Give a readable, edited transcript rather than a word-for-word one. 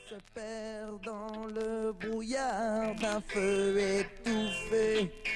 se perd dans le brouillard d'un feu étouffé.